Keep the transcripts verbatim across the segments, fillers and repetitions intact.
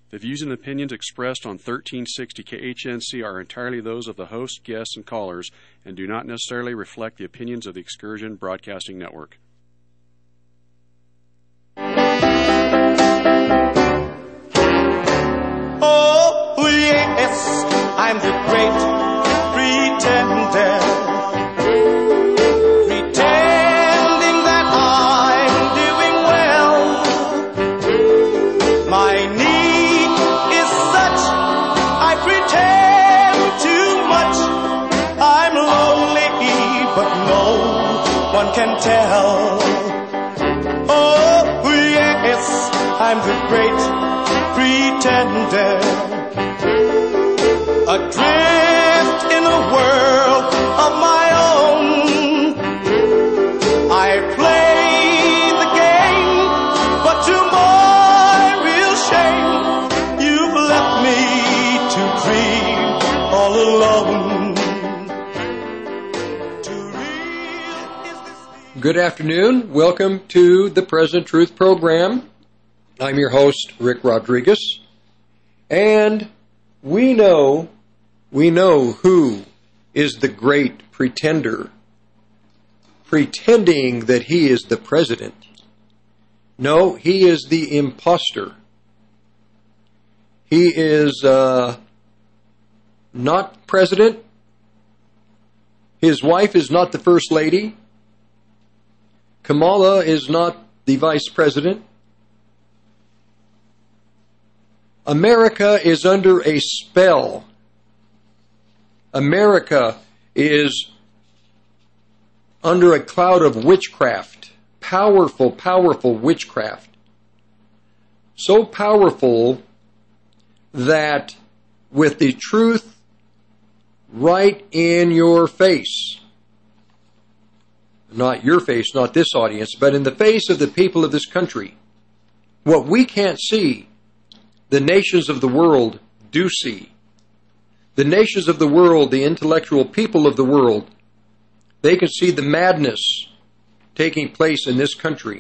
The views and opinions expressed on thirteen sixty K H N C are entirely those of the host, guests, and callers, and do not necessarily reflect the opinions of the Excursion Broadcasting Network. Oh, yes, I'm the great pretender, pretending that I'm doing well. My need is such, I pretend too much. I'm lonely, but no one can tell. Oh, yes, I'm the great pretender, adrift in a world of my own. I play the game, but to my real shame, you've left me to grieve all alone. Too real is this. Good afternoon. Welcome to the Present Truth Program. I'm your host, Rick Rodriguez, and we know, we know who is the great pretender, pretending that he is the president. No, he is the imposter. He is uh, not president. His wife is not the first lady. Kamala is not the vice president. America is under a spell. America is under a cloud of witchcraft. Powerful, powerful witchcraft. So powerful that with the truth right in your face, not your face, not this audience, but in the face of the people of this country, what we can't see, the nations of the world do see. The nations of the world, the intellectual people of the world, they can see the madness taking place in this country.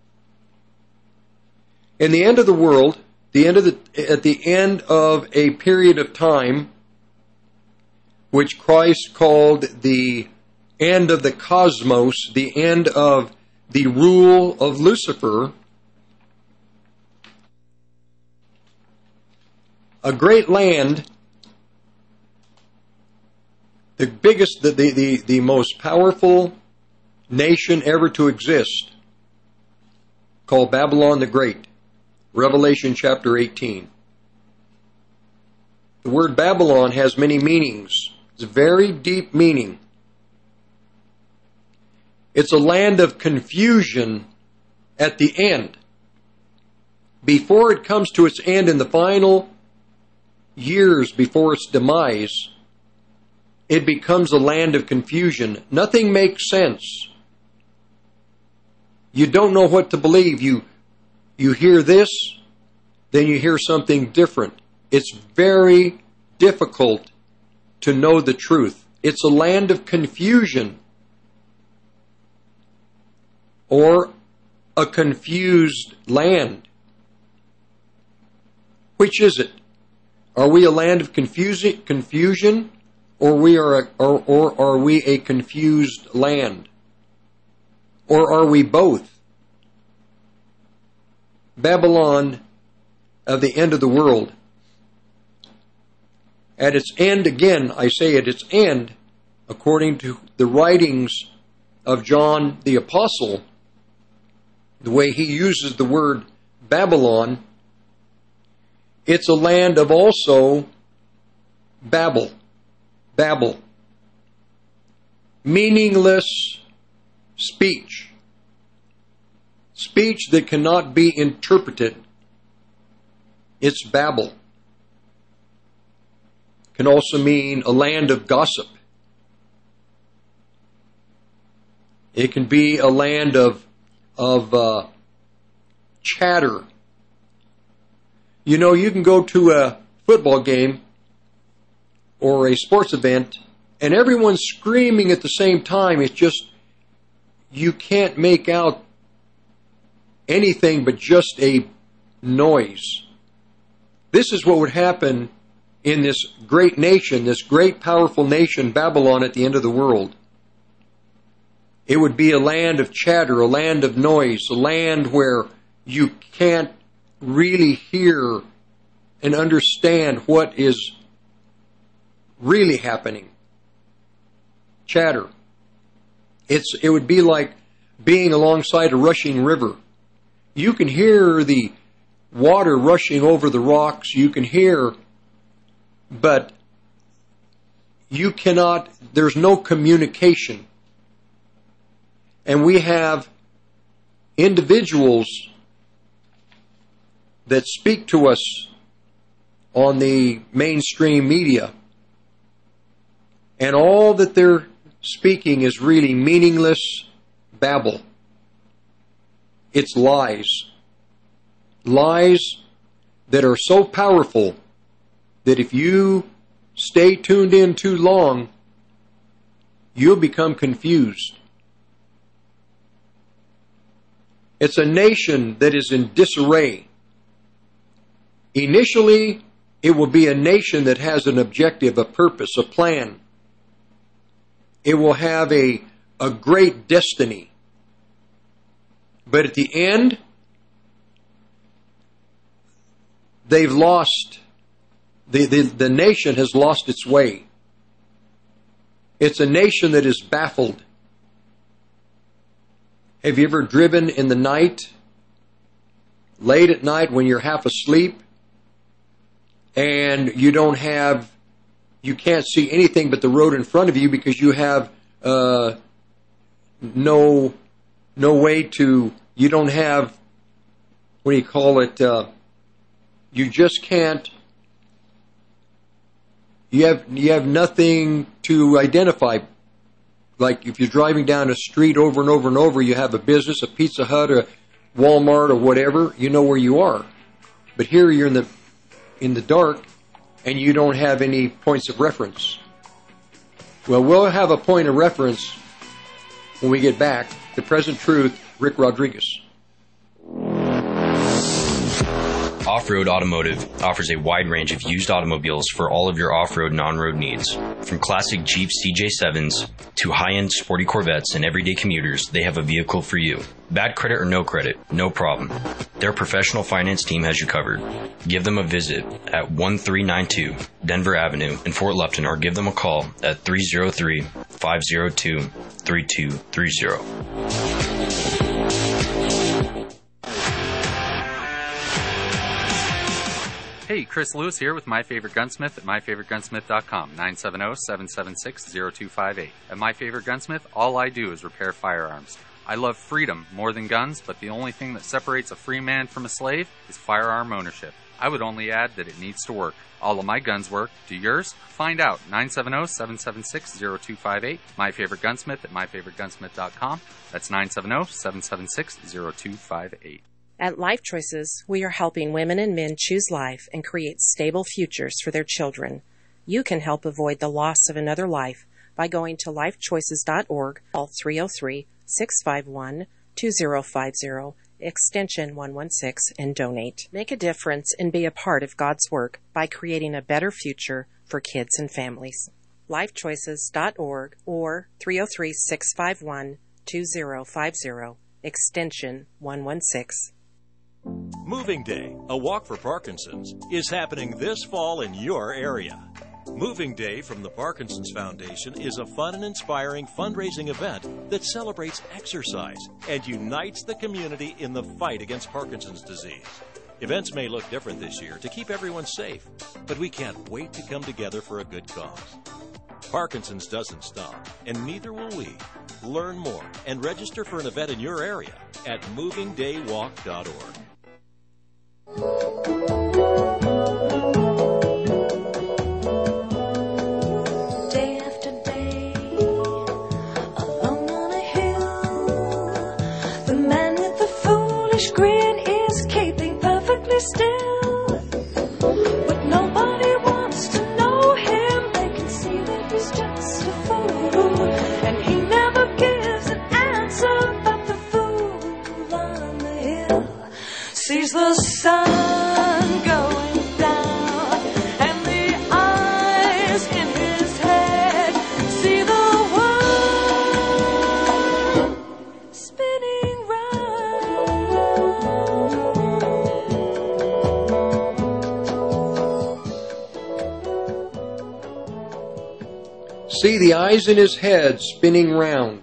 In the end of the world, the end of the, at the end of a period of time, which Christ called the end of the cosmos, the end of the rule of Lucifer, a great land, the biggest, the, the, the, the most powerful nation ever to exist, called Babylon the Great, Revelation chapter eighteen. The word Babylon has many meanings. It's a very deep meaning. It's a land of confusion at the end. Before it comes to its end in the final years before its demise, it becomes a land of confusion. Nothing makes sense. You don't know what to believe. You, you hear this, then you hear something different. It's very difficult to know the truth. It's a land of confusion, or a confused land. Which is it? Are we a land of confusion, confusion, or we are, a, or, or are we a confused land, or are we both? Babylon of the end of the world. At its end, again, I say at its end, according to the writings of John the Apostle, the way he uses the word Babylon, it's a land of also Babel. Babel. Meaningless speech. Speech that cannot be interpreted. It's Babel. Can also mean a land of gossip. It can be a land of, of uh, chatter. You know, you can go to a football game or a sports event and everyone's screaming at the same time. It's just, you can't make out anything but just a noise. This this is what would happen in this great nation, this great powerful nation, Babylon, at the end of the world. It would be a land of chatter, a land of noise, a land where you can't really hear and understand what is really happening. Chatter. It's, it would be like being alongside a rushing river. You can hear the water rushing over the rocks. You can hear, but you cannot, there's no communication. And we have individuals that speak to us on the mainstream media. And all that they're speaking is really meaningless babble. It's lies. Lies that are so powerful that if you stay tuned in too long, you'll become confused. It's a nation that is in disarray. Initially, it will be a nation that has an objective, a purpose, a plan. It will have a, a great destiny. But at the end, they've lost, the, the, the nation has lost its way. It's a nation that is baffled. Have you ever driven in the night, late at night when you're half asleep, and you don't have, you can't see anything but the road in front of you because you have uh, no no way to, you don't have, what do you call it, uh, you just can't, you have you have nothing to identify. Like if you're driving down a street over and over and over, you have a business, a Pizza Hut, a Walmart, or whatever, you know where you are. But here you're in the in the dark, and you don't have any points of reference. Well, we'll have a point of reference when we get back. The Present Truth, Rick Rodriguez. Off-Road Automotive offers a wide range of used automobiles for all of your off-road and on-road needs. From classic Jeep C J sevens to high-end sporty Corvettes and everyday commuters, they have a vehicle for you. Bad credit or no credit, no problem. Their professional finance team has you covered. Give them a visit at one three nine two Denver Avenue in Fort Lupton, or give them a call at three oh three, five oh two, three two three oh. Hey, Chris Lewis here with My Favorite Gunsmith at my favorite gunsmith dot com, nine seven zero, seven seven six, zero two five eight. At My Favorite Gunsmith, all I do is repair firearms. I love freedom more than guns, but the only thing that separates a free man from a slave is firearm ownership. I would only add that it needs to work. All of my guns work. Do yours? Find out. nine seven zero, seven seven six, zero two five eight. My Favorite Gunsmith at my favorite gunsmith dot com. That's nine seven zero, seven seven six, zero two five eight. At Life Choices, we are helping women and men choose life and create stable futures for their children. You can help avoid the loss of another life by going to life choices dot org, call three oh three, six five one, two oh five oh, extension one one six, and donate. Make a difference and be a part of God's work by creating a better future for kids and families. life choices dot org or three oh three, six five one, two oh five oh, extension one one six. Moving Day, a walk for Parkinson's, is happening this fall in your area. Moving Day from the Parkinson's Foundation is a fun and inspiring fundraising event that celebrates exercise and unites the community in the fight against Parkinson's disease. Events may look different this year to keep everyone safe, but we can't wait to come together for a good cause. Parkinson's doesn't stop, and neither will we. Learn more and register for an event in your area at moving day walk dot org. Day after day, alone on a hill, the man with the foolish grin is keeping perfectly still. But nobody wants to know him, they can see that he's just a fool, and he never gives an answer but the fool on the hill. see the eyes in his head spinning round.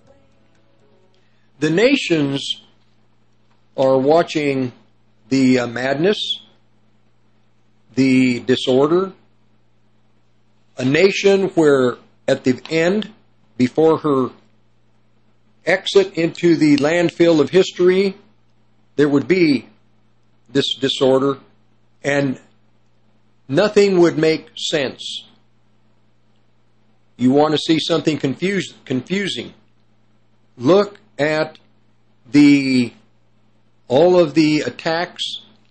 The nations are watching the uh, madness, the disorder. A nation where at the end, before her exit into the landfill of history, there would be this disorder and nothing would make sense. You want to see something confused, confusing. Look at the all of the attacks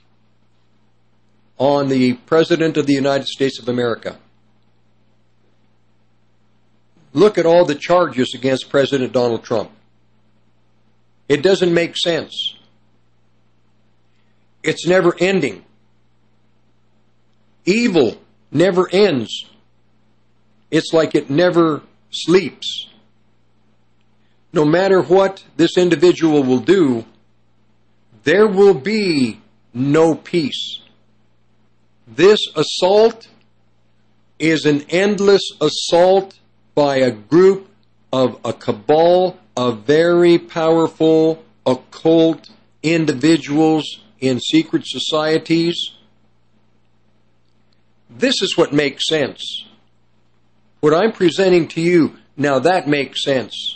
on the President of the United States of America. Look at all the charges against President Donald Trump. It doesn't make sense. It's never ending. Evil never ends. It's like it never sleeps. No matter what this individual will do, there will be no peace. This assault is an endless assault by a group of a cabal of very powerful occult individuals in secret societies. This is what makes sense. What I'm presenting to you, now that makes sense.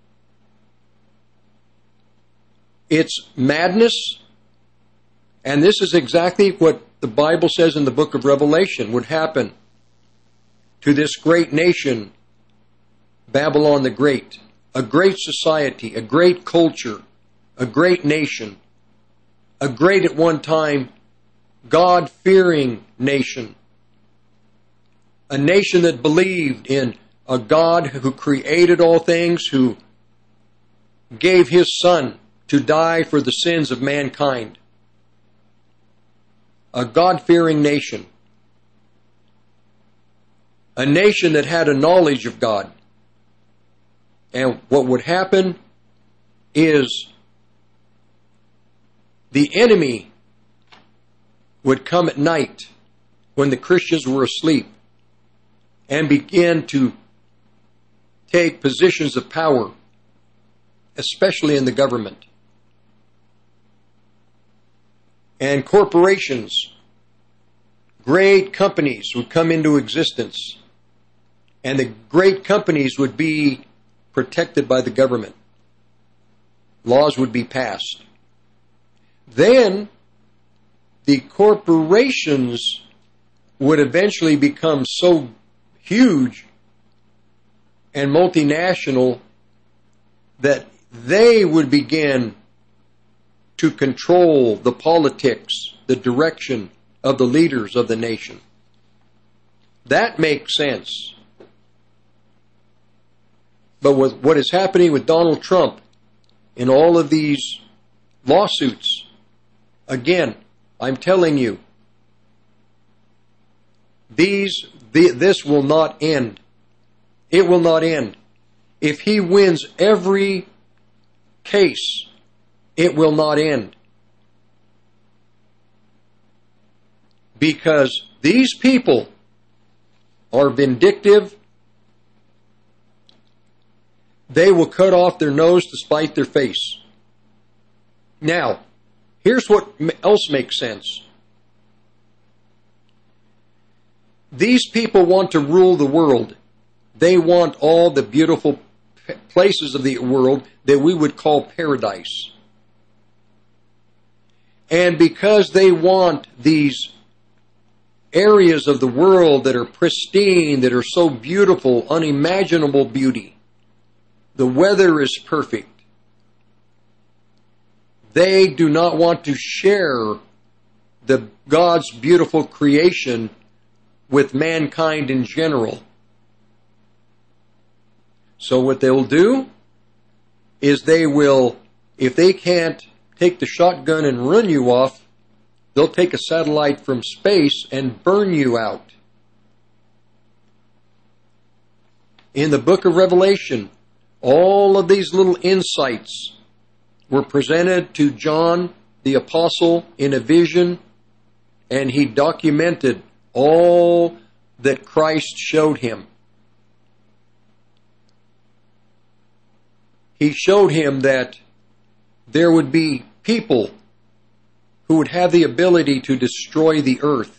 It's madness, and this is exactly what the Bible says in the book of Revelation would happen to this great nation, Babylon the Great, a great society, a great culture, a great nation, a great at one time God-fearing nation, a nation that believed in a God who created all things, who gave His Son to die for the sins of mankind. A God-fearing nation. A nation that had a knowledge of God. And what would happen is the enemy would come at night when the Christians were asleep and begin to take positions of power, especially in the government. And corporations, great companies would come into existence, and the great companies would be protected by the government. Laws would be passed. Then the corporations would eventually become so huge and multinational that they would begin to control the politics, the direction of the leaders of the nation. That makes sense. But with what is happening with Donald Trump in all of these lawsuits, again, I'm telling you, these the, this will not end. It will not end. If he wins every case, it will not end. Because these people are vindictive. They will cut off their nose to spite their face. Now, here's what else makes sense. These people want to rule the world. They want all the beautiful places of the world that we would call paradise. And because they want these areas of the world that are pristine, that are so beautiful, unimaginable beauty, the weather is perfect, they do not want to share the God's beautiful creation with mankind in general. So what they'll do is they will, if they can't take the shotgun and run you off, they'll take a satellite from space and burn you out. In the book of Revelation, all of these little insights were presented to John the Apostle in a vision, and he documented all that Christ showed him. he showed him that there would be people who would have the ability to destroy the earth.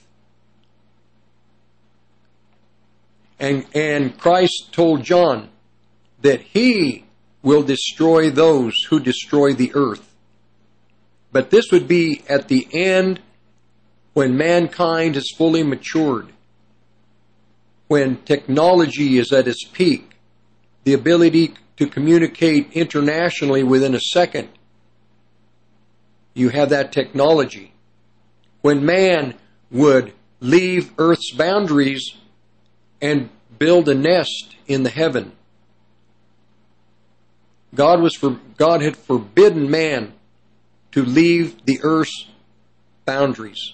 And, and Christ told John that he will destroy those who destroy the earth. But this would be at the end, when mankind is fully matured, when technology is at its peak, the ability to communicate internationally within a second. You have that technology. When man would leave Earth's boundaries and build a nest in the heaven. God was for, God had forbidden man to leave the earth's boundaries.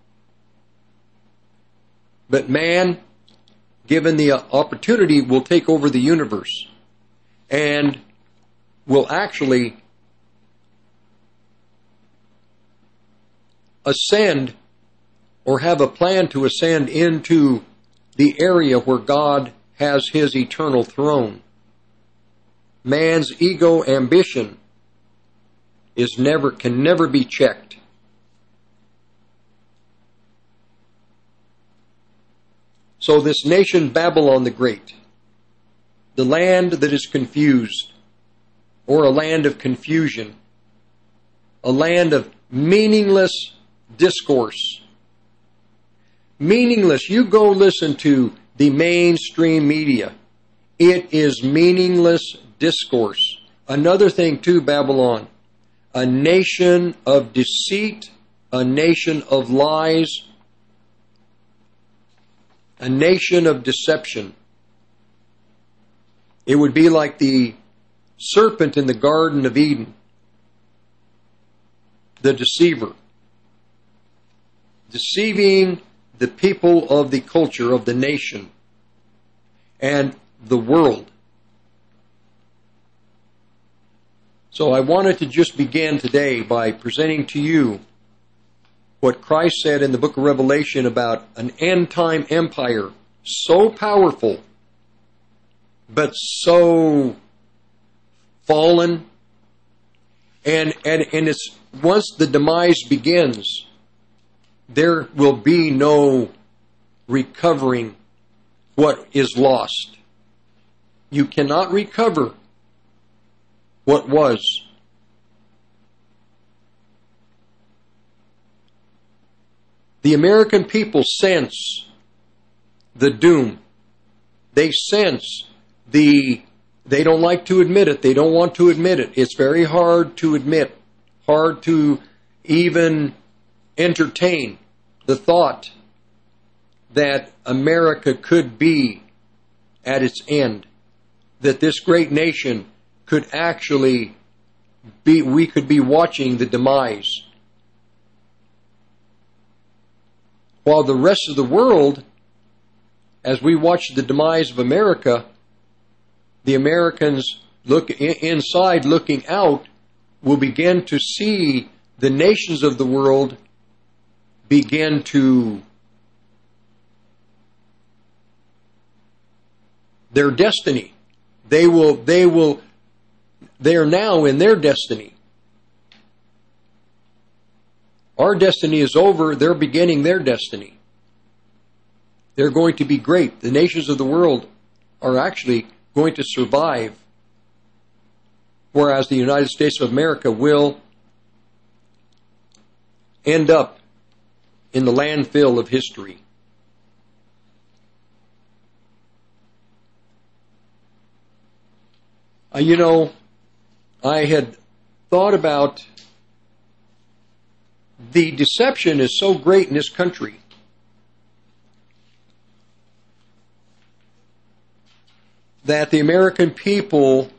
But man, given the opportunity, will take over the universe and will actually ascend or have a plan to ascend into the area where God has his eternal throne. Man's ego ambition is never can never be checked. So this nation Babylon the Great, the land that is confused, or a land of confusion, a land of meaningless discourse. Meaningless. You go listen to the mainstream media. It is meaningless discourse. Another thing too, Babylon, a nation of deceit, a nation of lies, a nation of deception. It would be like the serpent in the Garden of Eden, the deceiver, deceiving the people of the culture, of the nation, and the world. So I wanted to just begin today by presenting to you what Christ said in the book of Revelation about an end-time empire so powerful, but so fallen. And, and, and it's once the demise begins, there will be no recovering what is lost. You cannot recover what was. The American people sense the doom. They sense the, they don't like to admit it. They don't want to admit it. It's very hard to admit, hard to even entertain the thought that America could be at its end, that this great nation could actually be, we could be watching the demise. While the rest of the world, as we watch the demise of America, the Americans look inside, looking out, will begin to see the nations of the world begin to their destiny. They will, they will, they are now in their destiny. Our destiny is over. They're beginning their destiny. They're going to be great. The nations of the world are actually going to survive, whereas the United States of America will end up in the landfill of history. Uh, you know, I had thought about the deception is so great in this country. That the American people,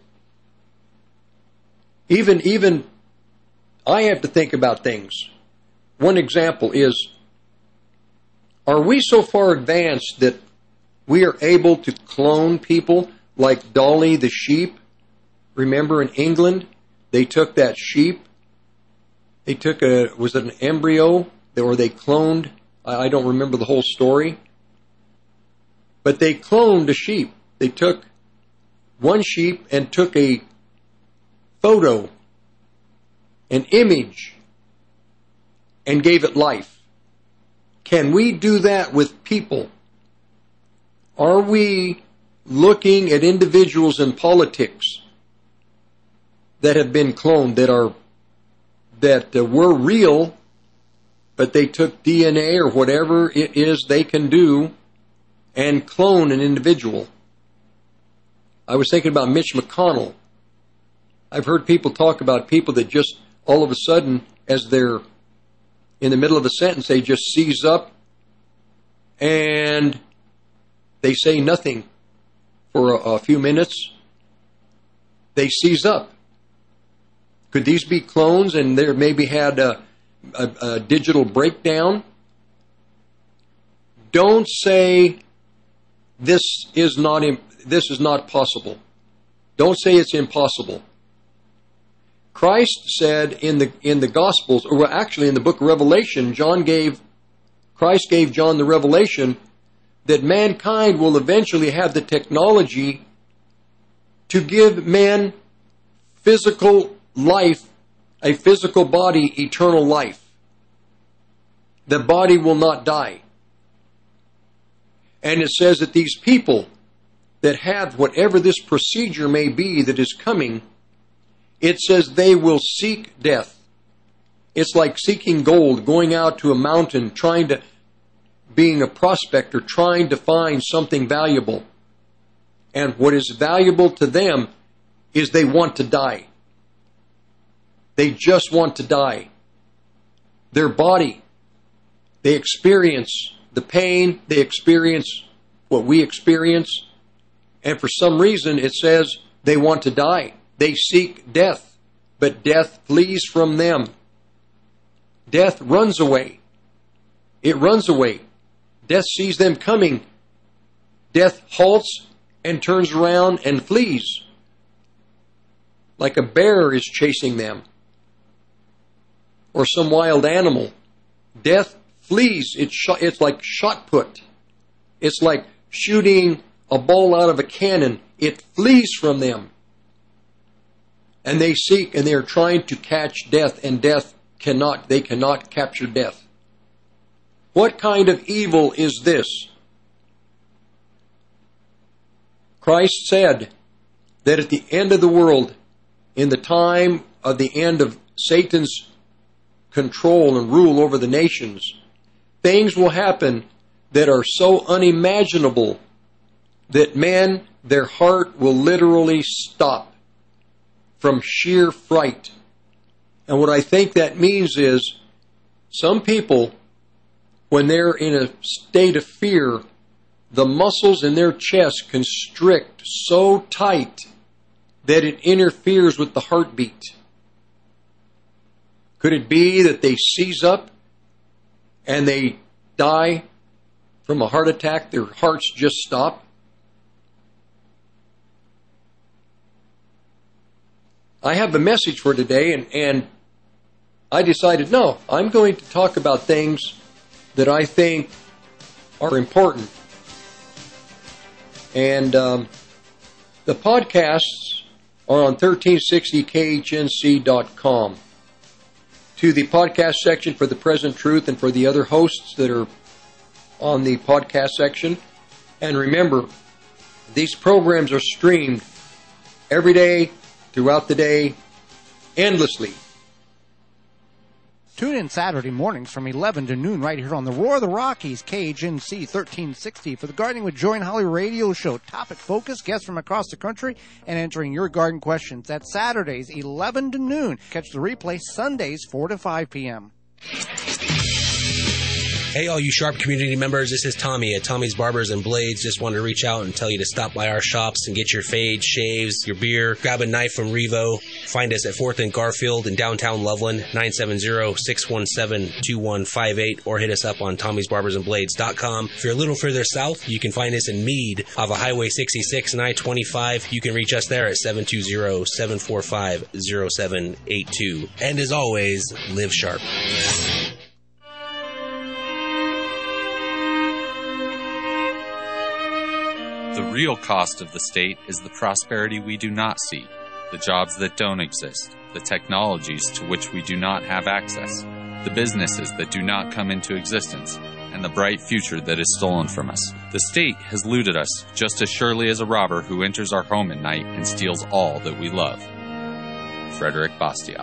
even, even, I have to think about things. One example is, are we so far advanced that we are able to clone people like Dolly the sheep? Remember in England, they took that sheep, they took a, was it an embryo, or they cloned, I don't remember the whole story, but they cloned a sheep. They took one sheep and took a photo, an image, and gave it life. Can we do that with people? Are we looking at individuals in politics that have been cloned, that are that uh, were real, but they took D N A or whatever it is they can do and clone an individual? I was thinking about Mitch McConnell. I've heard people talk about people that just all of a sudden, as they're in the middle of a sentence, they just seize up and they say nothing for a, a few minutes. They seize up. Could these be clones and there maybe had a, a, a digital breakdown? Don't say this is not this is not possible. Don't say it's impossible. Christ said in the in the Gospels, or actually in the book of Revelation, John gave Christ gave John the revelation that mankind will eventually have the technology to give man physical life, a physical body, eternal life. The body will not die. And it says that these people that have whatever this procedure may be that is coming, it says they will seek death. It's like seeking gold, going out to a mountain, trying to, being a prospector, trying to find something valuable. And what is valuable to them is they want to die. They just want to die. Their body, they experience the pain, they experience what we experience, and for some reason it says they want to die. They seek death, but death flees from them. Death runs away. It runs away. Death sees them coming. Death halts and turns around and flees, like a bear is chasing them, or some wild animal. Death flees. It's, shot, it's like shot put. It's like shooting a ball out of a cannon. It flees from them. And they seek and they are trying to catch death, and death cannot, they cannot capture death. What kind of evil is this? Christ said that at the end of the world, in the time of the end of Satan's control and rule over the nations, things will happen that are so unimaginable that men, their heart will literally stop from sheer fright. And what I think that means is some people, when they're in a state of fear, the muscles in their chest constrict so tight that it interferes with the heartbeat. Could it be that they seize up and they die from a heart attack? Their hearts just stop? I have a message for today, and, and I decided, no, I'm going to talk about things that I think are important. And um, the podcasts are on thirteen sixty K H N C dot com. To the podcast section for The Present Truth and for the other hosts that are on the podcast section. And remember, these programs are streamed every day, throughout the day, endlessly. Tune in Saturday mornings from eleven to noon right here on the Roar of the Rockies, K H N C thirteen sixty, for the Gardening with Joy and Holly radio show. Topic focus, guests from across the country, and answering your garden questions. That's Saturdays, eleven to noon. Catch the replay Sundays, four to five p.m. Hey, all you Sharp community members, this is Tommy at Tommy's Barbers and Blades. Just wanted to reach out and tell you to stop by our shops and get your fades, shaves, your beer. Grab a knife from Revo. Find us at fourth and Garfield in downtown Loveland, nine seven zero, six one seven, two one five eight, or hit us up on Tommy's Barbers and Blades dot com. If you're a little further south, you can find us in Meade off of Highway sixty-six and I twenty-five. You can reach us there at seven two zero, seven four five, zero seven eight two. And as always, live sharp. The real cost of the state is the prosperity we do not see. the jobs that don't exist, the technologies to which we do not have access, the businesses that do not come into existence, and the bright future that is stolen from us. The state has looted us just as surely as a robber who enters our home at night and steals all that we love. Frederick Bastiat.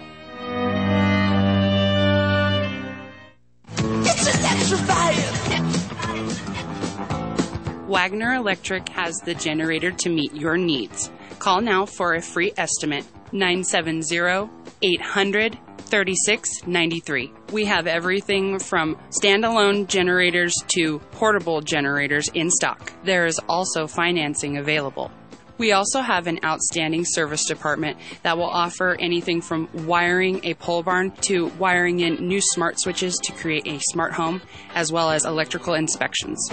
Wagner Electric has the generator to meet your needs. Call now for a free estimate, nine seven zero, eight hundred, thirty-six ninety-three. We have everything from standalone generators to portable generators in stock. There is also financing available. We also have an outstanding service department that will offer anything from wiring a pole barn to wiring in new smart switches to create a smart home, as well as electrical inspections.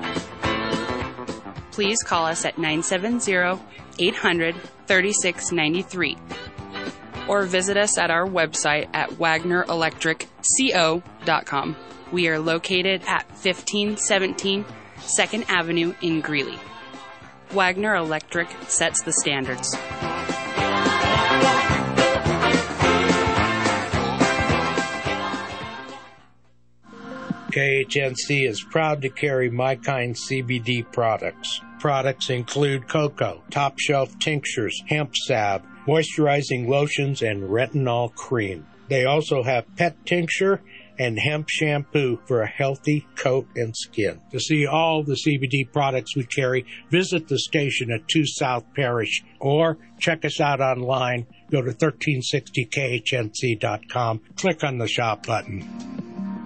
Please call us at nine seven zero, eight hundred, thirty-six ninety-three or visit us at our website at wagner electric co dot com. We are located at fifteen seventeen second Avenue in Greeley. Wagner Electric sets the standards. K H N C is proud to carry My Kind C B D products. Products include cocoa, top shelf tinctures, hemp salve, moisturizing lotions, and retinol cream. They also have pet tincture and hemp shampoo for a healthy coat and skin. To see all the C B D products we carry, visit the station at two South Parish or check us out online. Go to thirteen sixty K H N C dot com. Click on the shop button.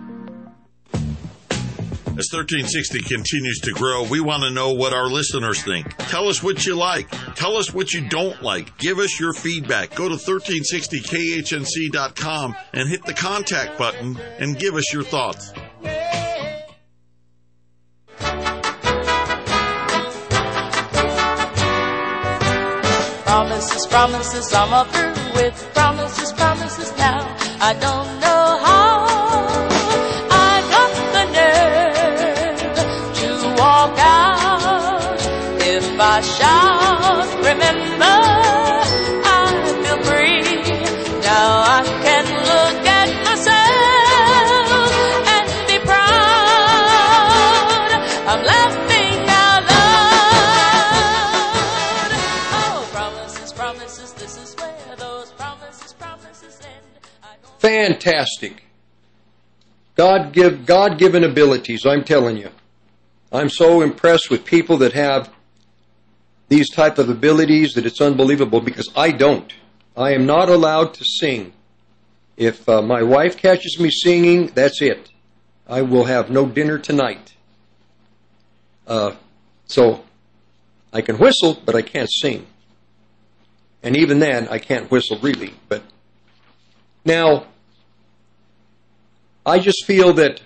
As thirteen sixty continues to grow, we want to know what our listeners think. Tell us what you like. Tell us what you don't like. Give us your feedback. Go to thirteen sixty K H N C dot com and hit the contact button and give us your thoughts. Promises, promises, I'm up through with promises, promises now. I don't know how I got the nerve to walk out. If I shout, remember, I feel free. Now I can look at myself and be proud. I'm laughing out loud. Oh, promises, promises, this is where those promises, promises end. Fantastic. God give God-given abilities, I'm telling you. I'm so impressed with people that have these type of abilities that it's unbelievable, because I don't. I am not allowed to sing. If uh, my wife catches me singing, that's it. I will have no dinner tonight. Uh, so I can whistle, but I can't sing. And even then, I can't whistle really. But now, I just feel that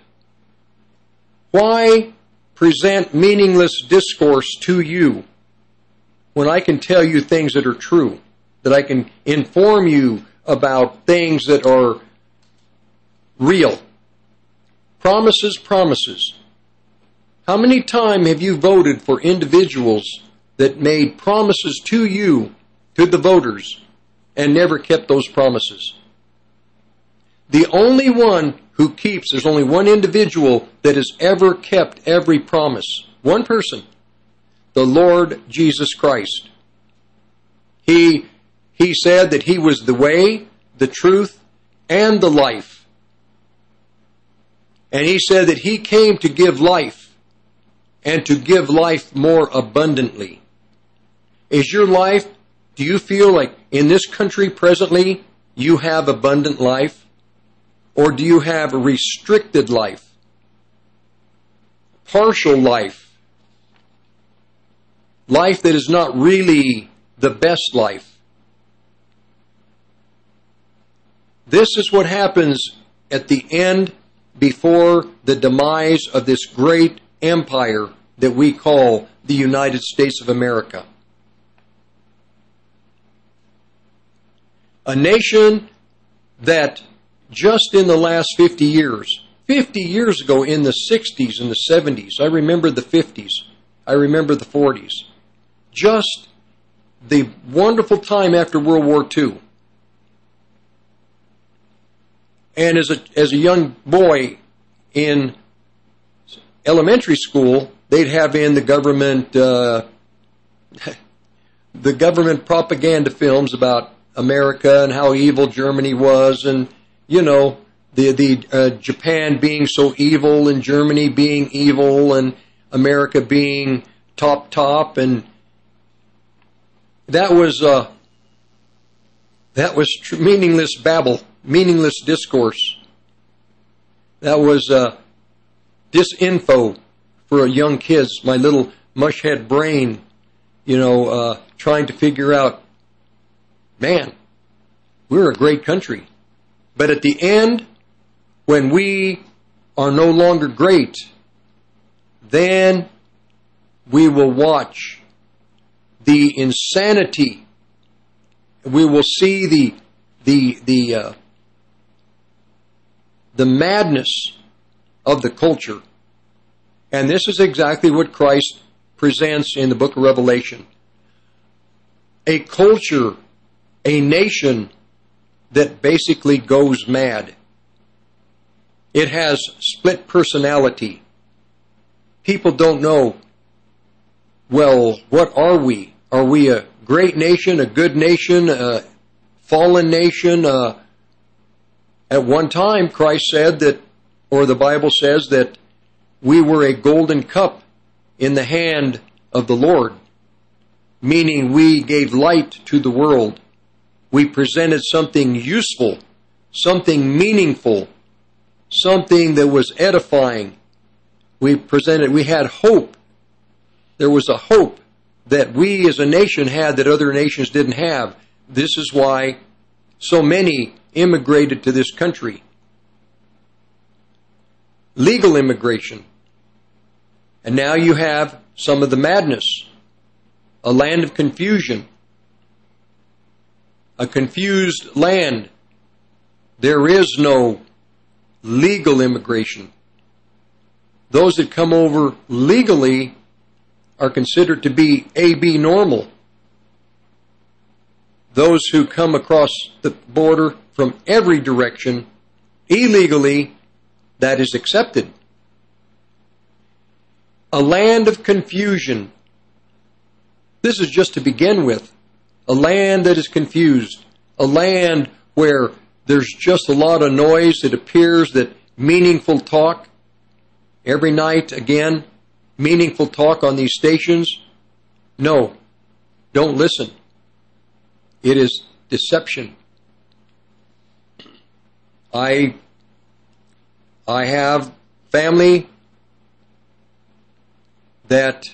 why present meaningless discourse to you when I can tell you things that are true, that I can inform you about things that are real. Promises, promises. How many times have you voted for individuals that made promises to you, to the voters, and never kept those promises? The only one who keeps, there's only one individual that has ever kept every promise. One person. The Lord Jesus Christ. He, he said that He was the way, the truth, and the life. And He said that He came to give life, and to give life more abundantly. Is your life, do you feel like in this country presently you have abundant life? Or do you have a restricted life? Partial life? Life that is not really the best life? This is what happens at the end, before the demise of this great empire that we call the United States of America. A nation that just in the last fifty years, fifty years ago, in the sixties and the seventies, I remember the fifties, I remember the forties, just the wonderful time after World War Two. And as a, as a young boy in elementary school, they'd have in the government, uh, the government propaganda films about America and how evil Germany was, and, you know, the, the uh, Japan being so evil and Germany being evil and America being top, top, and that was, uh, that was tr- meaningless babble. Meaningless discourse. That was uh, disinfo for a young kid's, my little mushhead brain, you know, uh, trying to figure out, man, we're a great country. But at the end, when we are no longer great, then we will watch the insanity. We will see the the the uh, the madness of the culture. And this is exactly what Christ presents in the book of Revelation. A culture, a nation that basically goes mad. It has split personality. People don't know, well, what are we? Are we a great nation, a good nation, a fallen nation? Uh, at one time, Christ said that, or the Bible says that we were a golden cup in the hand of the Lord, meaning we gave light to the world. We presented something useful, something meaningful, something that was edifying. We presented, we had hope. There was a hope that we as a nation had that other nations didn't have. This is why so many immigrated to this country. Legal immigration. And now you have some of the madness. A land of confusion. A confused land. There is no legal immigration. Those that come over legally are considered to be A B normal. Those who come across the border from every direction illegally, that is accepted. A land of confusion. This is just to begin with. A land that is confused. A land where there's just a lot of noise. It appears that meaningful talk, every night again, meaningful talk on these stations. No, don't listen. It is deception. I, I have family that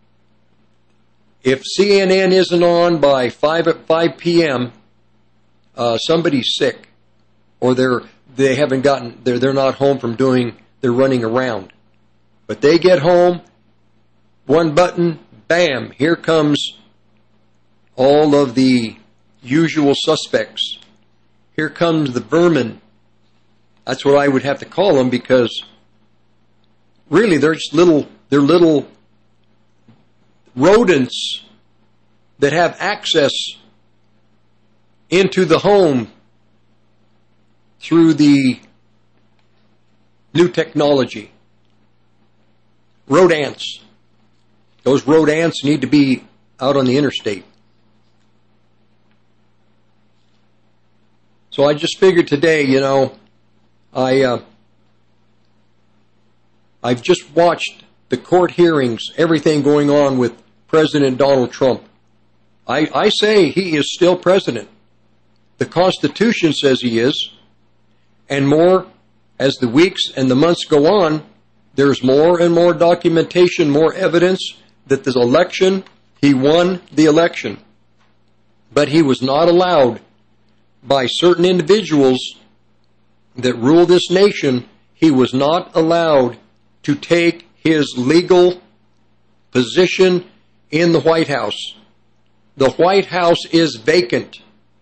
if C N N isn't on by five p.m., uh, somebody's sick, or they're they haven't gotten they're they're not home from doing they're running around. But they get home, one button, bam, here comes all of the usual suspects. Here comes the vermin. That's what I would have to call them, because really they're just little they're little rodents that have access into the home through the new technology. Road ants. Those road ants need to be out on the interstate. So I just figured today, you know, I, uh, I've just watched the court hearings, everything going on with President Donald Trump. I, I say he is still president. The Constitution says he is. And more, as the weeks and the months go on, there's more and more documentation, more evidence that this election, he won the election. But he was not allowed by certain individuals that rule this nation, he was not allowed to take his legal position in the White House. The White House is vacant.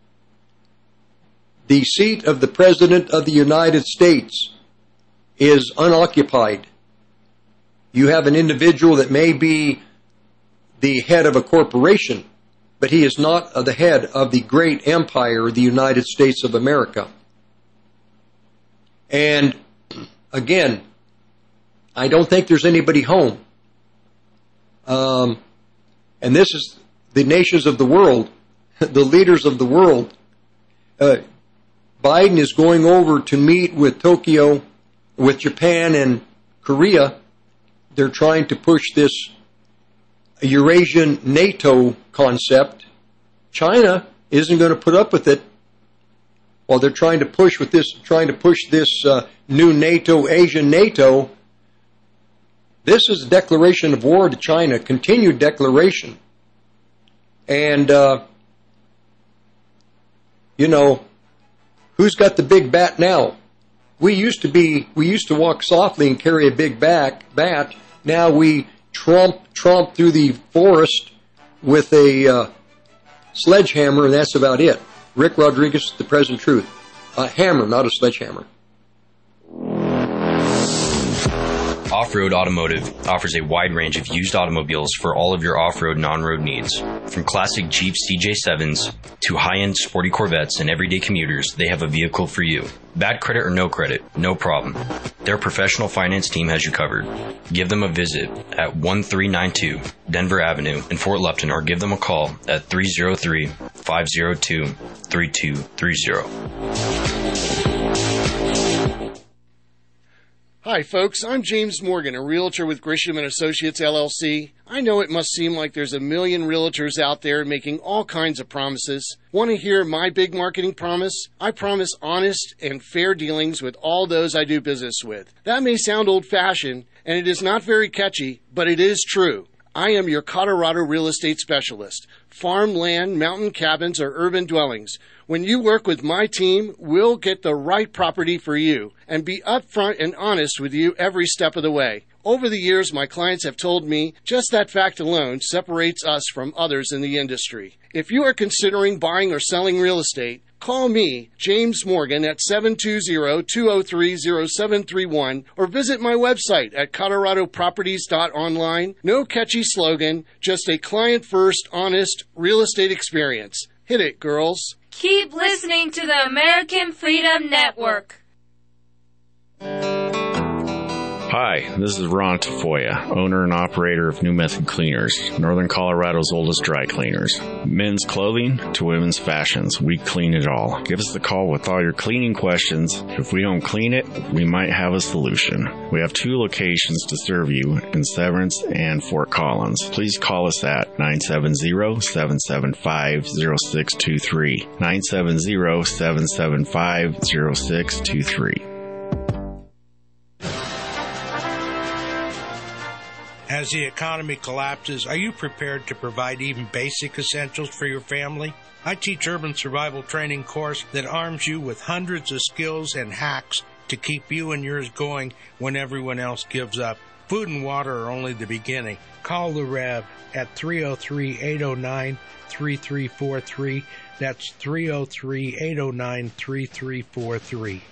The seat of the President of the United States is unoccupied. You have an individual that may be the head of a corporation, but he is not the head of the great empire, the United States of America. And again, I don't think there's anybody home. Um, and this is the nations of the world, the leaders of the world. Uh, Biden is going over to meet with Tokyo, with Japan and Korea. They're trying to push this Eurasian NATO concept. China isn't going to put up with it. While they're trying to push with this, trying to push this uh, new NATO, Asian NATO. This is a declaration of war to China, continued declaration. And, uh, you know, who's got the big bat now? We used to be, we used to walk softly and carry a big back, bat. Now we tromp, tromp through the forest with a uh, sledgehammer, and that's about it. Rick Rodriguez, The Present Truth. A hammer, not a sledgehammer. Off-Road Automotive offers a wide range of used automobiles for all of your off-road and on-road needs. From classic Jeep C J sevens to high-end sporty Corvettes and everyday commuters, they have a vehicle for you. Bad credit or no credit, no problem. Their professional finance team has you covered. Give them a visit at one three nine two Denver Avenue in Fort Lupton, or give them a call at three oh three, five oh two, three two three oh. Hi, folks. I'm James Morgan, a realtor with Grisham and Associates, L L C. I know it must seem like there's a million realtors out there making all kinds of promises. Want to hear my big marketing promise? I promise honest and fair dealings with all those I do business with. That may sound old-fashioned, and it is not very catchy, but it is true. I am your Colorado real estate specialist. Farm, land, mountain cabins, or urban dwellings. When you work with my team, we'll get the right property for you and be upfront and honest with you every step of the way. Over the years, my clients have told me just that fact alone separates us from others in the industry. If you are considering buying or selling real estate, call me, James Morgan, at seven two zero, two oh three, oh seven three one or visit my website at colorado properties dot online. No catchy slogan, just a client-first, honest real estate experience. Hit it, girls. Keep listening to the American Freedom Network. Hi, this is Ron Tafoya, owner and operator of New Method Cleaners, Northern Colorado's oldest dry cleaners. Men's clothing to women's fashions, we clean it all. Give us a call with all your cleaning questions. If we don't clean it, we might have a solution. We have two locations to serve you in Severance and Fort Collins. Please call us at nine seven zero, seven seven five, zero six two three, nine seven zero, seven seven five, zero six two three. As the economy collapses, are you prepared to provide even basic essentials for your family? I teach urban survival training course that arms you with hundreds of skills and hacks to keep you and yours going when everyone else gives up. Food and water are only the beginning. Call the Rev at three oh three, eight oh nine, three three four three. That's three oh three, eight oh nine, three three four three.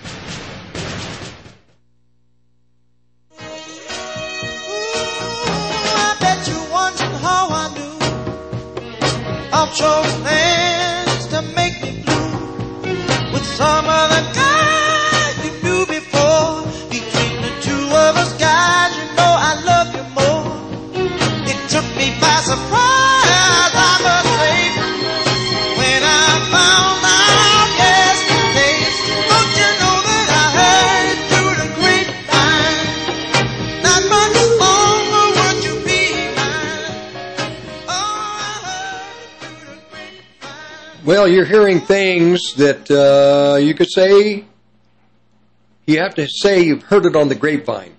I'll show plans to make me blue with some other guy you knew before. Between the two of us guys, you know I love you more. It took me by surprise, I must say, when I found out yesterday. Don't you know that I heard through the grapevine? Not much longer would you be mine. Oh, Well, you're hearing things that uh, you could say, you have to say you've heard it on the grapevine.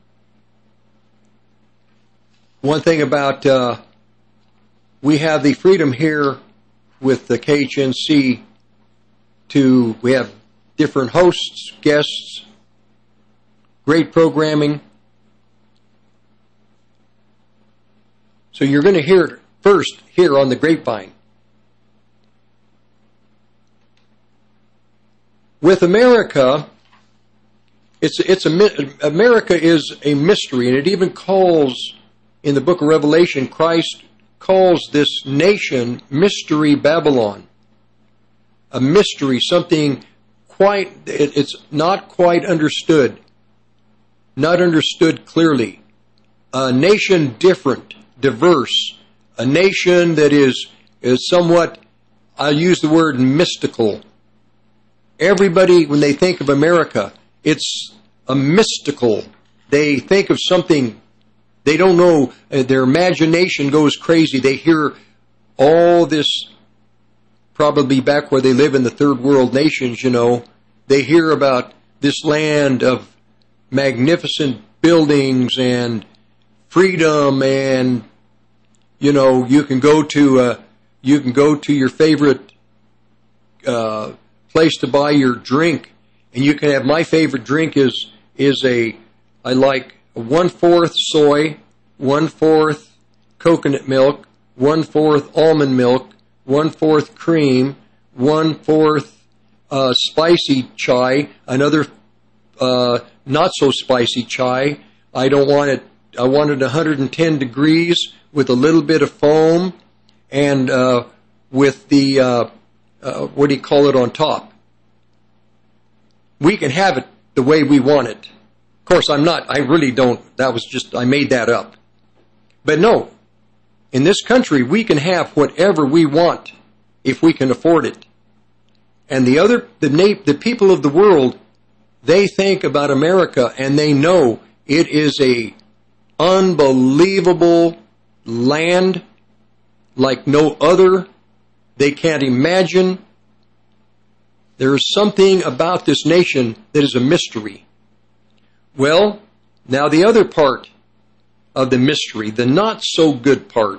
One thing about, uh, we have the freedom here with the K H N C to, we have different hosts, guests, great programming. So you're going to hear it first here on the grapevine. With America, it's it's a America is a mystery, and it even calls in the book of Revelation Christ calls this nation Mystery Babylon. A mystery, something quite, it, it's not quite understood, not understood clearly. A nation different, diverse, a nation that is, is somewhat, I use the word mystical. Everybody, when they think of America, it's a mystical. They think of something, they don't know, uh, their imagination goes crazy. They hear all this, probably back where they live in the third world nations, you know, they hear about this land of magnificent buildings and freedom, and, you know, you can go to, uh, you can go to your favorite uh, place to buy your drink, and you can have, my favorite drink is, is a, I like one-fourth soy, one-fourth coconut milk, one-fourth almond milk, one-fourth cream, one-fourth uh, spicy chai, another uh, not-so-spicy chai. I don't want it, I want it one hundred ten degrees with a little bit of foam and uh, with the, uh, uh, what do you call it on top? We can have it the way we want it. Of course, I'm not, I really don't, that was just, I made that up. But no, in this country, we can have whatever we want if we can afford it. And the other, the, na- the people of the world, they think about America and they know it is a unbelievable land like no other. They can't imagine. There is something about this nation that is a mystery. Well, now the other part of the mystery, the not so good part.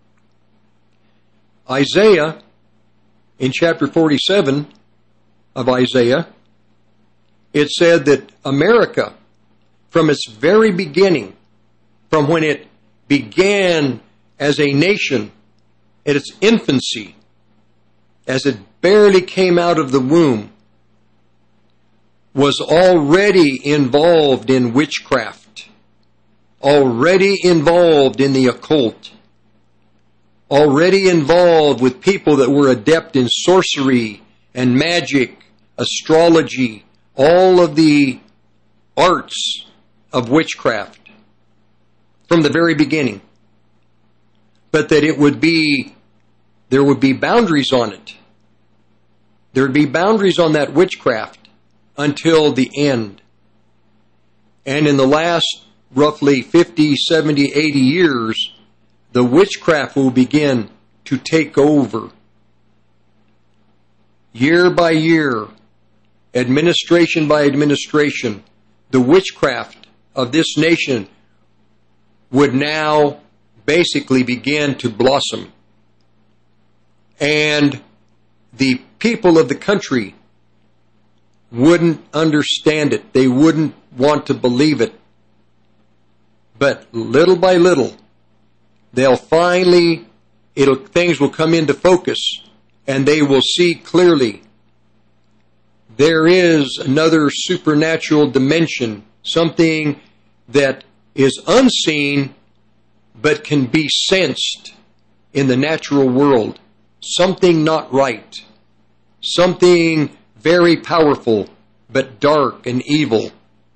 Isaiah, in chapter forty-seven of Isaiah, it said that America, from its very beginning, from when it began as a nation, at its infancy, as it barely came out of the womb, was already involved in witchcraft, already involved in the occult, already involved with people that were adept in sorcery and magic, astrology, all of the arts of witchcraft from the very beginning. But that it would be, there would be boundaries on it. There would be boundaries on that witchcraft until the end. And in the last roughly fifty, seventy, eighty years, the witchcraft will begin to take over. Year by year, administration by administration, the witchcraft of this nation would now basically begin to blossom. And the people of the country wouldn't understand it. They wouldn't want to believe it. But little by little, they'll finally, it'll, things will come into focus, and they will see clearly there is another supernatural dimension, something that is unseen but can be sensed in the natural world. Something not right. Something very powerful but dark and evil.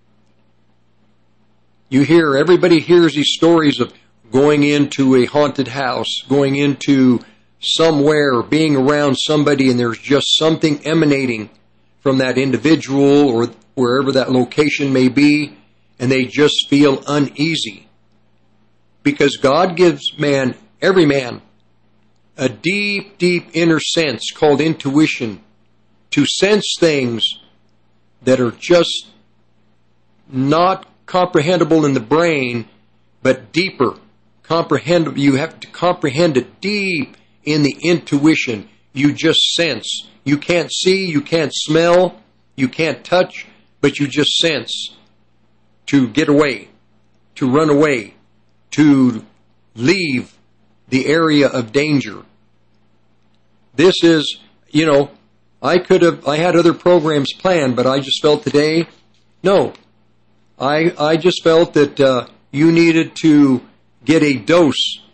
You hear, everybody hears these stories of going into a haunted house, going into somewhere, being around somebody, and there's just something emanating from that individual or wherever that location may be, and they just feel uneasy. Because God gives man, every man, a deep, deep inner sense called intuition to sense things that are just not comprehensible in the brain, but deeper. Comprehend, you have to comprehend it deep in the intuition. You just sense. You can't see, you can't smell, you can't touch, but you just sense to get away, to run away, to leave the area of danger. This is, you know, I could have, I had other programs planned, but I just felt today, no. I I just felt that uh, you needed to get a dose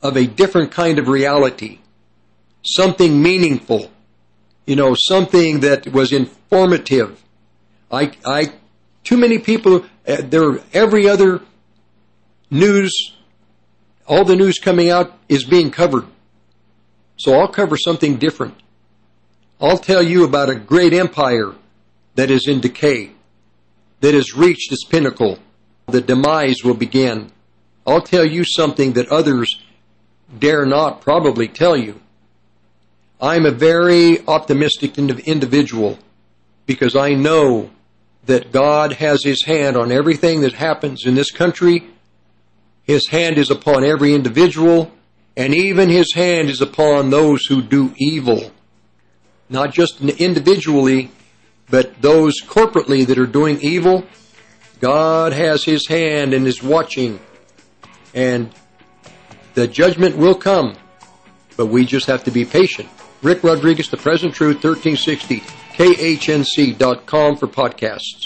of a different kind of reality, something meaningful, you know, something that was informative. I, I, too many people, uh, there, every other news, all the news coming out is being covered. So I'll cover something different. I'll tell you about a great empire that is in decay, that has reached its pinnacle. The demise will begin. I'll tell you something that others dare not probably tell you. I'm a very optimistic individual because I know that God has His hand on everything that happens in this country. His hand is upon every individual, and even His hand is upon those who do evil. Not just individually, but those corporately that are doing evil. God has His hand and is watching, and the judgment will come, but we just have to be patient. Rick Rodriguez, The Present Truth, thirteen sixty, K H N C dot com for podcasts.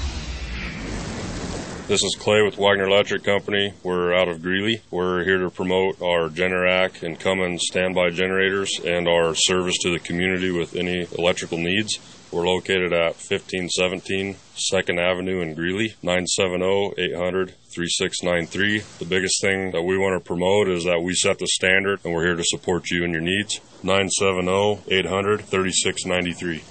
This is Clay with Wagner Electric Company. We're out of Greeley. We're here to promote our Generac and Cummins standby generators and our service to the community with any electrical needs. We're located at fifteen seventeen second Avenue in Greeley, nine seven zero, eight hundred, three six nine three. The biggest thing that we want to promote is that we set the standard, and we're here to support you and your needs. nine seven zero, eight hundred, three six nine three.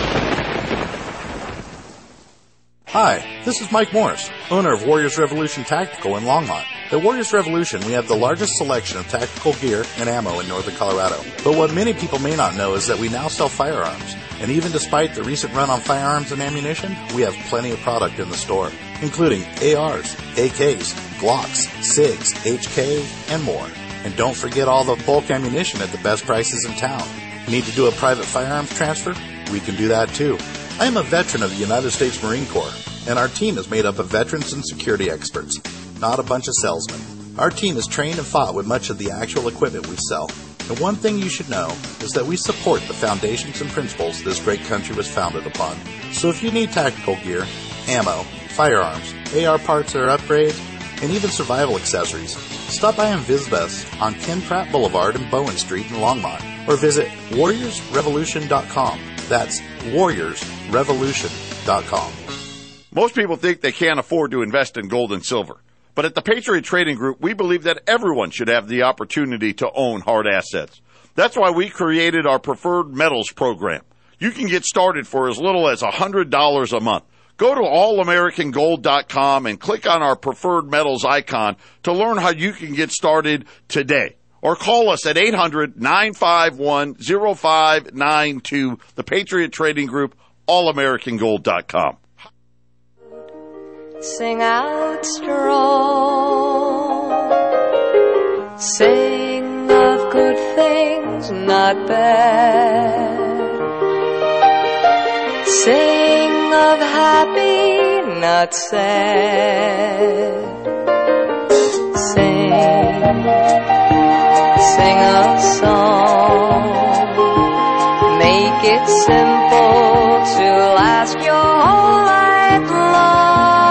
Hi, this is Mike Morris, owner of Warriors Revolution Tactical in Longmont. At Warriors Revolution, we have the largest selection of tactical gear and ammo in northern Colorado. But what many people may not know is that we now sell firearms. And even despite the recent run on firearms and ammunition, we have plenty of product in the store, including A Rs, A Ks, Glocks, SIGs, H K, and more. And don't forget all the bulk ammunition at the best prices in town. Need to do a private firearms transfer? We can do that too. I am a veteran of the United States Marine Corps, and our team is made up of veterans and security experts, not a bunch of salesmen. Our team is trained and fought with much of the actual equipment we sell. And one thing you should know is that we support the foundations and principles this great country was founded upon. So if you need tactical gear, ammo, firearms, A R parts or upgrades, and even survival accessories, stop by and visit us on Ken Pratt Boulevard and Bowen Street in Longmont, or visit warriors revolution dot com. That's warriors revolution dot com. Most people think they can't afford to invest in gold and silver. But at the Patriot Trading Group, we believe that everyone should have the opportunity to own hard assets. That's why we created our Preferred Metals program. You can get started for as little as one hundred dollars a month. Go to all american gold dot com and click on our Preferred Metals icon to learn how you can get started today. Or call us at eight hundred, nine five one, oh five nine two, the Patriot Trading Group, all american gold dot com. Sing out strong, sing of good things, not bad. Sing of happy, not sad. Sing, sing a song, make it simple to last your whole life long.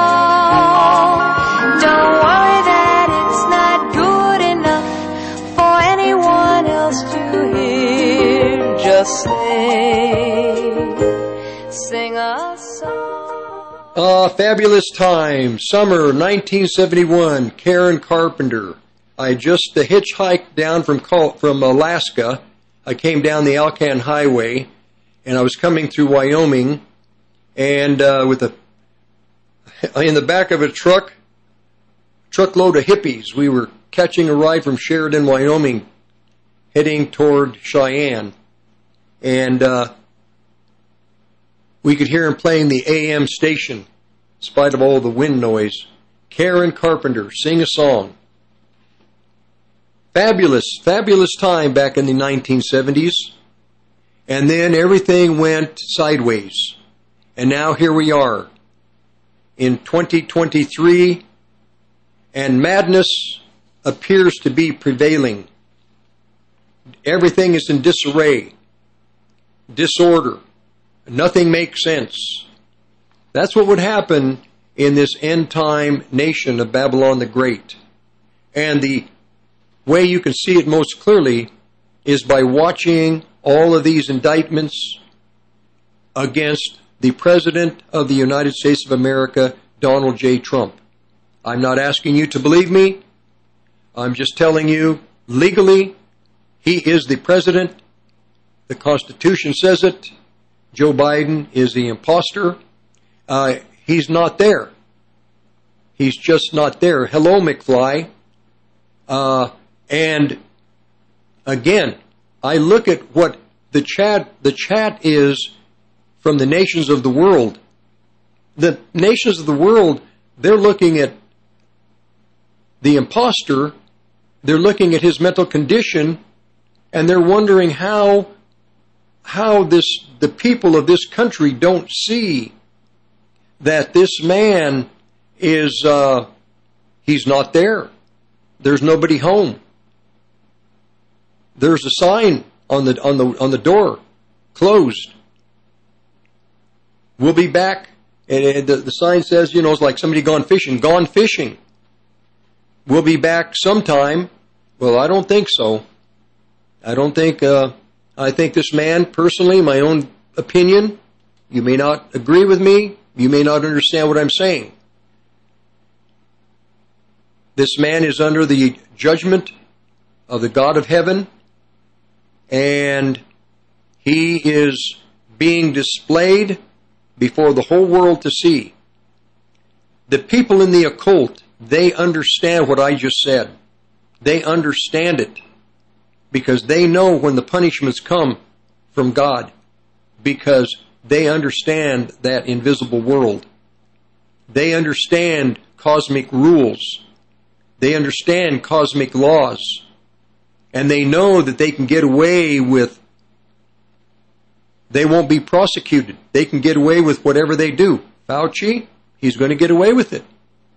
Just sing, sing a song. Ah, fabulous time. Summer nineteen seventy-one. Karen Carpenter. I just uh, hitchhiked down from from Alaska. I came down the Alcan Highway, and I was coming through Wyoming, and uh, with a in the back of a truck, truckload of hippies. We were catching a ride from Sheridan, Wyoming, heading toward Cheyenne. And uh, we could hear him playing the A M station, in spite of all the wind noise. Karen Carpenter, sing a song. Fabulous, fabulous time back in the nineteen seventies. And then everything went sideways. And now here we are in twenty twenty-three, and madness appears to be prevailing. Everything is in disarray. Disorder. Nothing makes sense. That's what would happen in this end-time nation of Babylon the Great. And the way you can see it most clearly is by watching all of these indictments against the President of the United States of America, Donald J. Trump. I'm not asking you to believe me. I'm just telling you, legally, he is the President. The Constitution says it. Joe Biden is the imposter. Uh, he's not there. He's just not there. Hello, McFly. Uh, and again, I look at what the chat, the chat is from the nations of the world. The nations of the world, they're looking at the imposter, they're looking at his mental condition, and they're wondering how how this the people of this country don't see that this man is uh, he's not there. There's nobody home. There's a sign on the on the on the door, closed. We'll be back. And the, the sign says, you know, it's like somebody gone fishing, gone fishing. We'll be back sometime. Well, I don't think so. I don't think, uh, I think this man, personally, my own opinion, you may not agree with me, you may not understand what I'm saying. This man is under the judgment of the God of heaven, and he is being displayed before the whole world to see. The people in the occult, they understand what I just said. They understand it because they know when the punishments come from God, because they understand that invisible world. They understand cosmic rules. They understand cosmic laws. And they know that they can get away with, they won't be prosecuted. They can get away with whatever they do. Fauci, he's going to get away with it.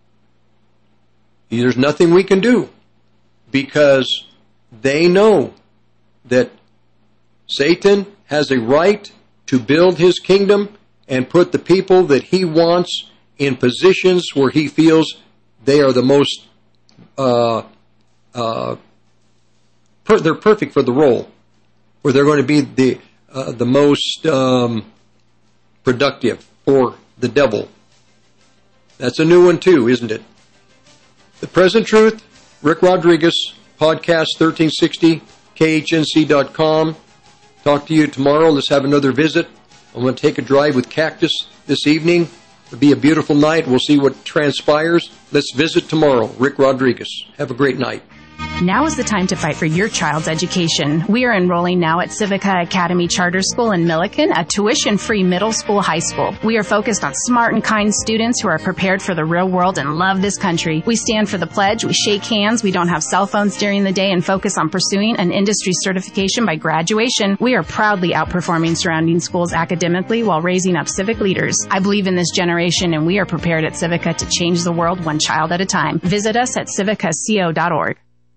There's nothing we can do because they know that Satan has a right to build his kingdom and put the people that he wants in positions where he feels they are the most, uh, uh, per- they're perfect for the role, where they're going to be the uh, the most um, productive for the devil. That's a new one too, isn't it? The Present Truth, Rick Rodriguez, podcast thirteen sixty, K H N C dot com. Talk to you tomorrow. Let's have another visit. I'm going to take a drive with Cactus this evening. It'll be a beautiful night. We'll see what transpires. Let's visit tomorrow. Rick Rodriguez. Have a great night. Now is the time to fight for your child's education. We are enrolling now at Civica Academy Charter School in Milliken, a tuition-free middle school high school. We are focused on smart and kind students who are prepared for the real world and love this country. We stand for the pledge, we shake hands, we don't have cell phones during the day, and focus on pursuing an industry certification by graduation. We are proudly outperforming surrounding schools academically while raising up civic leaders. I believe in this generation, and we are prepared at Civica to change the world one child at a time. Visit us at civica co dot org.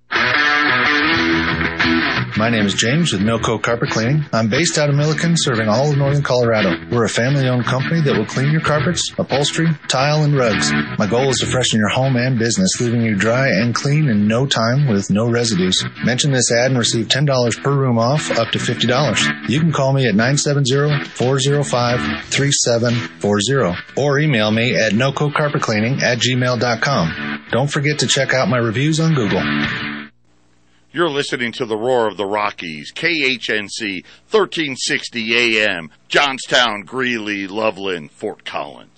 My name is James with Milco Carpet Cleaning. I'm based out of Milliken, serving all of northern Colorado. We're a family-owned company that will clean your carpets, upholstery, tile, and rugs. My goal is to freshen your home and business, leaving you dry and clean in no time with no residues. Mention this ad and receive ten dollars per room off, up to fifty dollars. You can call me at nine seven zero, four zero five, three seven four zero or email me at noco carpet cleaning at gmail dot com. Don't forget to check out my reviews on Google. You're listening to the Roar of the Rockies, K H N C, thirteen sixty A M, Johnstown, Greeley, Loveland, Fort Collins.